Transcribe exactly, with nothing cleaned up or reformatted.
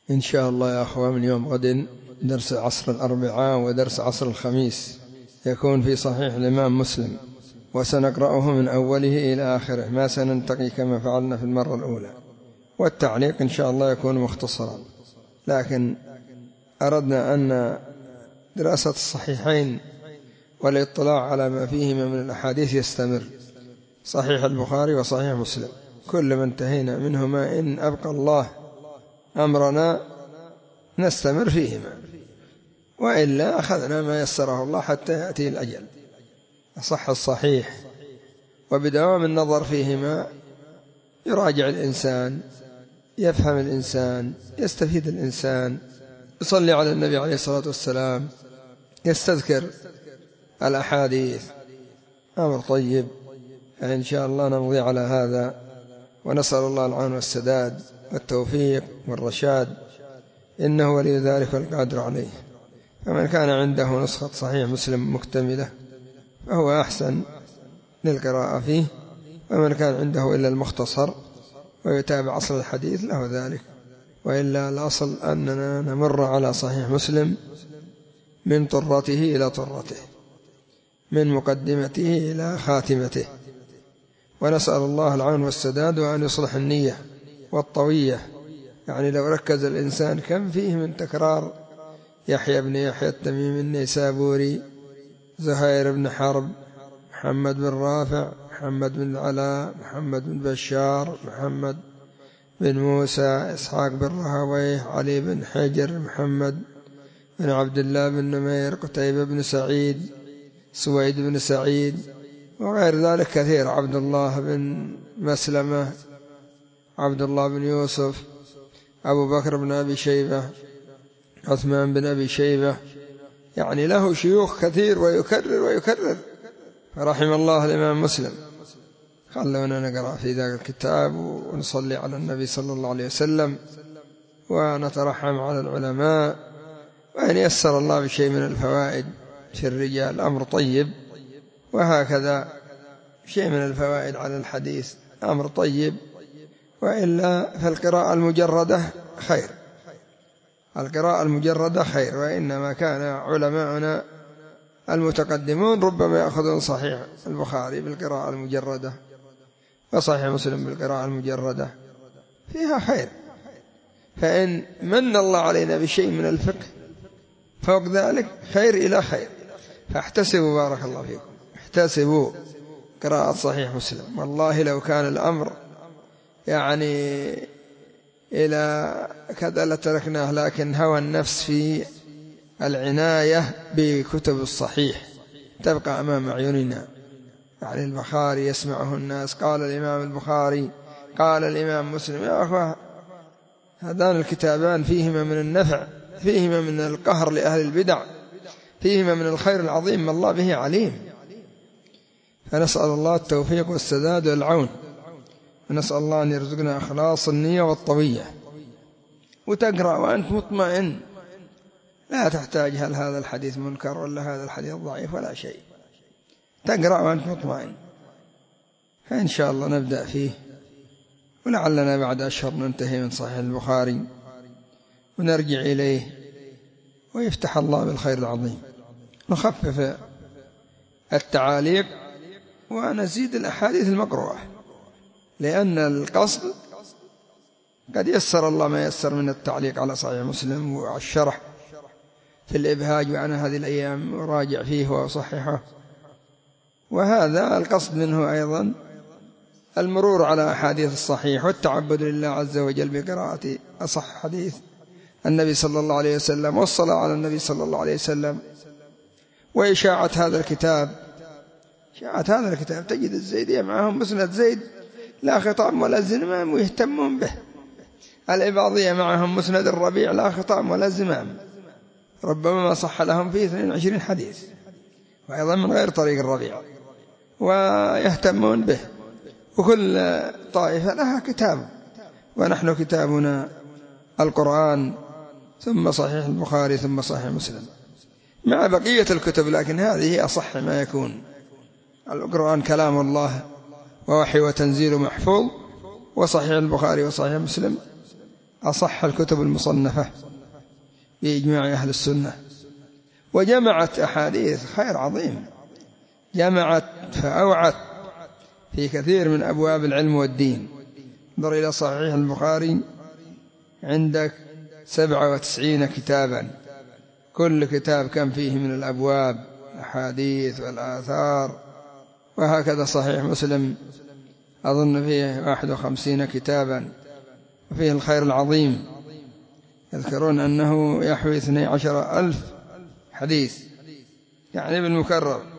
إن شاء الله يا أخوة من يوم غد درس عصر الأربعاء ودرس عصر الخميس يكون في صحيح الإمام مسلم، وسنقرأه من أوله إلى آخره، ما سننتقي كما فعلنا في المرة الأولى، والتعليق إن شاء الله يكون مختصرا. لكن أردنا أن دراسة الصحيحين والاطلاع على ما فيهما من الأحاديث يستمر، صحيح البخاري وصحيح مسلم، كل ما انتهينا منهما إن أبقى الله أمرنا نستمر فيهما، وإلا أخذنا ما يسره الله حتى يأتي الأجل. صح الصحيح، وبدوام النظر فيهما يراجع الإنسان، يفهم الإنسان، يستفيد الإنسان، يصلي على النبي عليه الصلاة والسلام، يستذكر الأحاديث، أمر طيب. إن شاء الله نمضي على هذا، ونسأل الله العون والسداد والتوفيق والرشاد، إنه ولي ذلك والقادر عليه. فمن كان عنده نسخة صحيح مسلم مكتملة فهو أحسن للقراءة فيه، ومن كان عنده إلا المختصر ويتابع أصل الحديث له ذلك، وإلا الأصل أننا نمر على صحيح مسلم من طرته إلى طرته، من مقدمته إلى خاتمته، ونسأل الله العون والسداد وأن يصلح النية والطوية. يعني لو ركز الإنسان كم فيه من تكرار: يحيى بن يحيى التميمي النيسابوري، زهير بن حرب، محمد بن رافع، محمد بن علاء، محمد بن بشار، محمد بن موسى، إسحاق بن راهويه، علي بن حجر، محمد بن عبد الله بن نمير، قتيبة بن سعيد، سويد بن سعيد، وغير ذلك كثير، عبد الله بن مسلمة، عبد الله بن يوسف، أبو بكر بن أبي شيبة، عثمان بن أبي شيبة، يعني له شيوخ كثير ويكرر ويكرر، فرحم الله الإمام مسلم. خلونا نقرأ في ذاك الكتاب ونصلي على النبي صلى الله عليه وسلم، ونترحم على العلماء، وأن يسر الله بشيء من الفوائد في الرجال أمر طيب، وهكذا شيء من الفوائد على الحديث أمر طيب. وإلا فالقراءة المجردة خير، القراءة المجردة خير، وإنما كان علماؤنا المتقدمون ربما يأخذون صحيح البخاري بالقراءة المجردة وصحيح مسلم بالقراءة المجردة، فيها خير. فإن من الله علينا بشيء من الفقه فوق ذلك خير إلى خير، فاحتسبوا بارك الله فيكم، احتسبوا قراءة صحيح مسلم. والله لو كان الأمر يعني إلى كذا لتركناه، لكن هوى النفس في العناية بكتب الصحيح تبقى أمام عيوننا. يعني البخاري يسمعه الناس، قال الإمام البخاري، قال الإمام مسلم، يا أخوة هذان الكتابان فيهما من النفع، فيهما من القهر لأهل البدع، فيهما من الخير العظيم ما الله به عليم. فنسأل الله التوفيق والسداد والعون، ونسأل الله أن يرزقنا إخلاص النية والطوية. وتقرأ وأنت مطمئن، لا تحتاج هل هذا الحديث منكر ولا هذا الحديث ضعيف ولا شيء، تقرأ وأنت مطمئن. فإن شاء الله نبدأ فيه، ولعلنا بعد أشهر ننتهي من صحيح البخاري ونرجع إليه، ويفتح الله بالخير العظيم. نخفف التعاليق ونزيد الأحاديث المقروءة، لأن القصد قد يسر الله ما يسر من التعليق على صحيح مسلم وعلى الشرح في الإبهاج، وأنا هذه الأيام راجع فيه وصححه، وهذا القصد منه أيضا المرور على أحاديث الصحيح والتعبد لله عز وجل بقراءة أصح حديث النبي صلى الله عليه وسلم، والصلاة على النبي صلى الله عليه وسلم، وإشاعة هذا الكتاب. إشاعة هذا الكتاب تجد الزيدية معهم مسند زيد لا خطام ولا زمام ويهتمون به، العباضية معهم مسند الربيع لا خطام ولا زمام، ربما ما صح لهم فيه اثنين وعشرين حديث، وأيضا من غير طريق الربيع، ويهتمون به. وكل طائفة لها كتاب، ونحن كتابنا القرآن، ثم صحيح البخاري، ثم صحيح مسلم، مع بقية الكتب، لكن هذه أصح ما يكون. القرآن كلام الله ووحي وتنزيل محفوظ، وصحيح البخاري وصحيح مسلم أصح الكتب المصنفة بإجماع أهل السنة، وجمعت أحاديث خير عظيم، جمعت فأوعت في كثير من أبواب العلم والدين. انظر إلى صحيح البخاري، عندك سبعة وتسعين كتابا، كل كتاب كان فيه من الأبواب الأحاديث والآثار. وهكذا صحيح مسلم أظن فيه واحد وخمسين كتابا، وفيه الخير العظيم. يذكرون أنه يحوي اثني عشر ألف حديث، يعني بالمكرر.